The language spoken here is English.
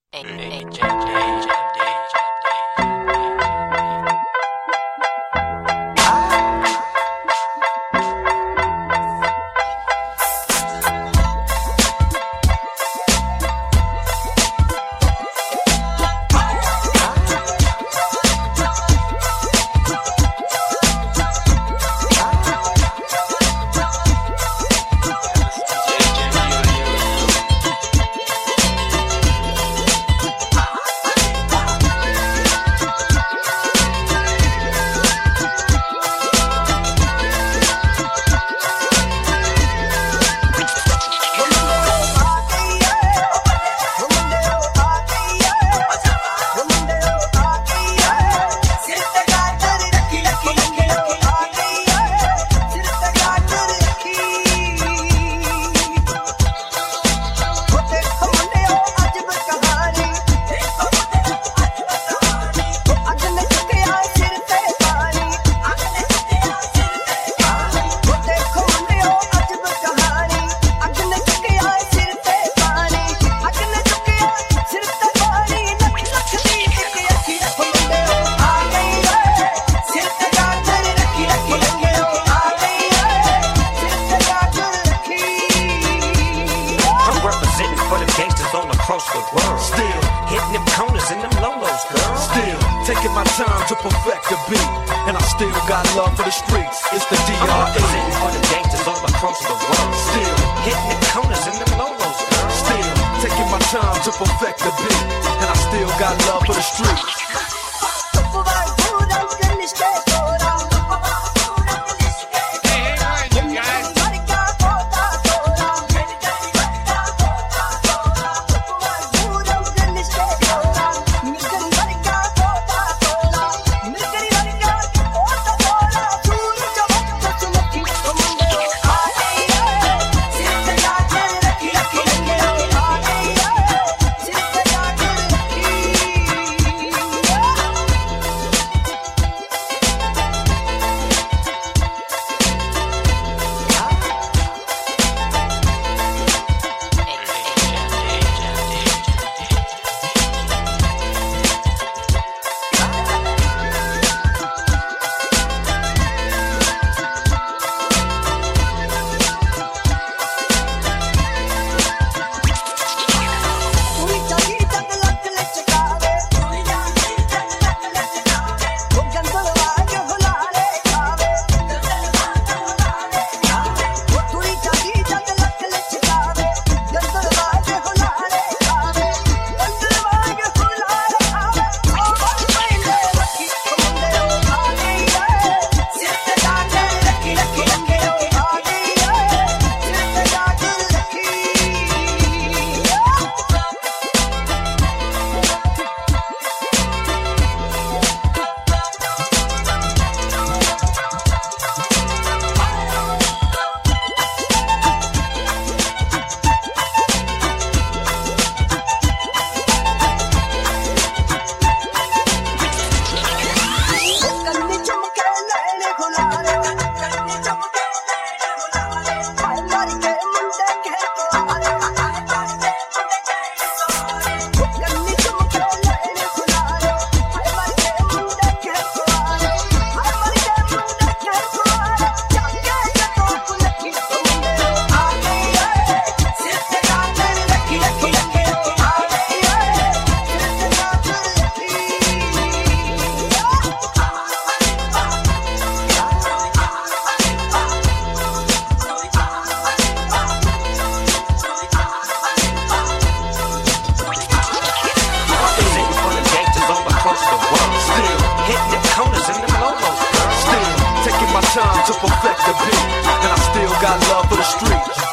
Still hitting them corners and them lolos, girl. Still taking my time to perfect the beat, and I still got love for the streets. It's the DRE. I'm representing for the gangsters all across the world. Still hitting them corners and them lolos, girl. Still taking my time to perfect the beat, and I still got love for the streets. Time to perfect the beat, and I still got love for the street.